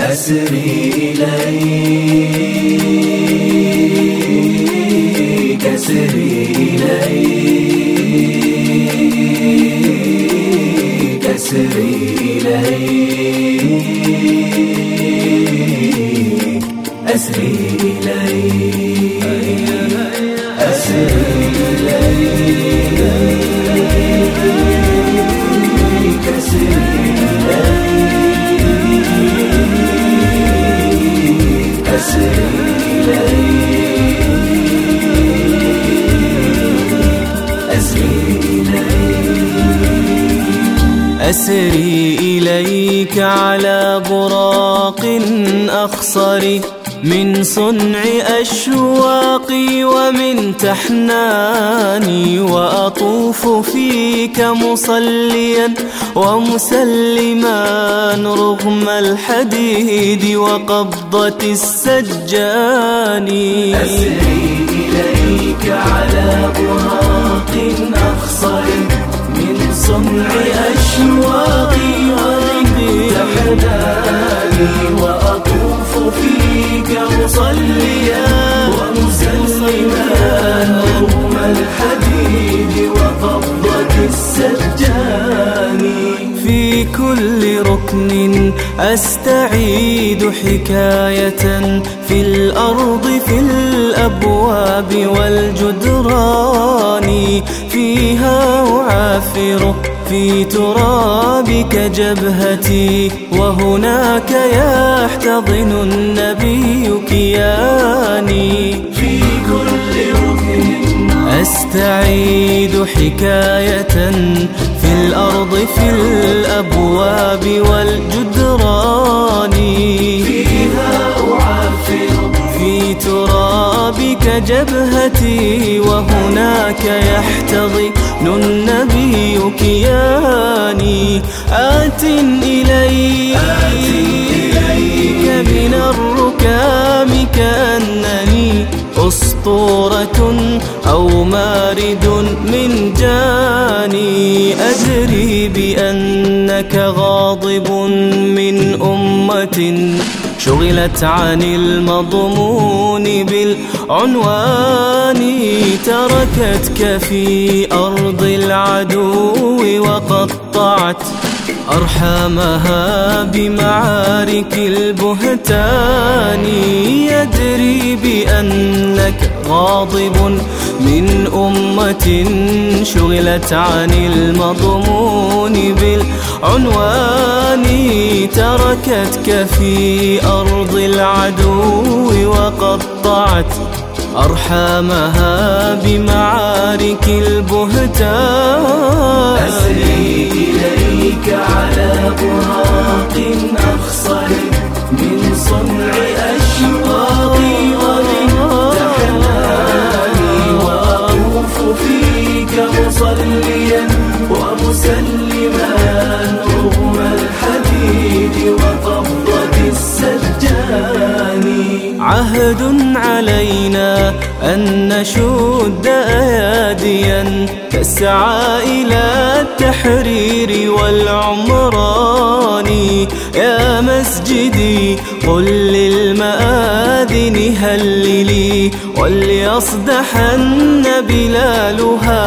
أسري إليك أسري إليك أسري إليك أسري إليك أسري إليك أسري أسري إليك على براق أخصر من صنع أشواقي ومن تحناني، وأطوف فيك مصليا ومسلما رغم الحديد وقبضة السجان. أسري إليك على براق أخصر من صنع أشواقي ومن تحناني، وأطوف فيك مصليا ومسلما رغم الحديد وقبضة السجان. في كل ركن أستعيد حكاية في الأرض في الأبواب والجدران، فيها أعافر في ترابك جبهتي، وهناك يحتضن النبي كياني. في كل ركن أستعيد حكاية في الأرض في الأبواب والجدران، فيها أعافر في ترابك جبهتي، وهناك يحتضن النبي كياني. آت إليك من الركام كأنني أسطورة أو مارد من جاني، أدري بأنك غاضب من أمة شغلت عن المضمون بالعنوان، تركتك في أرض العدو وقطعت أرحامها بمعارك البهتان. يدري بأنك غاضب من أمة شغلت عن المضمون بالعنوان، تركتك في أرض العدو وقطعت أرحامها بمعارك البهتان. أسري إليك على براق أخصر من صنع أشواقي ومن تحناني، وأطوف فيك مصليا ومسلما رغم الحديد وقبضة السجان. عهد علينا أن نشد أياديا تسعى إلى التحرير والعمران. يا مسجدي قل للمآذن هللي، وليصدحن بلالها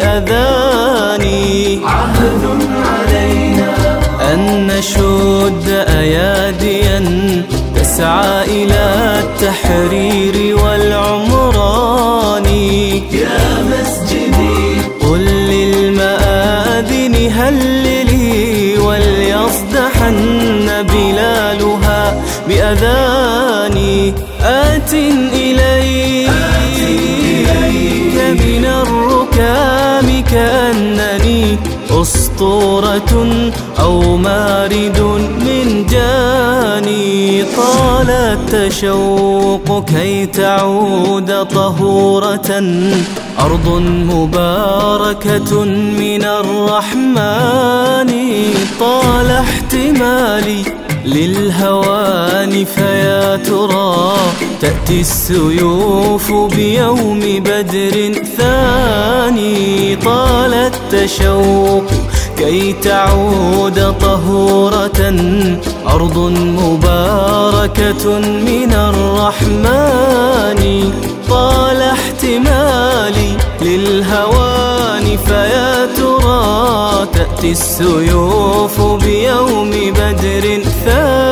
بأذاني. عهد علينا أن نشد أياديا تسعى إلى التحرير والعمران. يا مسجدي قل للمآذن هللي، وليصدحن بلالها بأذاني. آت إليك من الركام كأنني أسطورة أو مارد من جاني، طال التشوق كي تعود طهورة أرض مباركة من الرحمن. طال احتمالي للهوان فيا ترى تأتي السيوف بيوم بدر ثاني. طال التشوق كي تعود طهورة أرض مباركة من الرحمن. طال احتمالي للهوان فيا ترى تأتي السيوف بيوم بدر ثاني.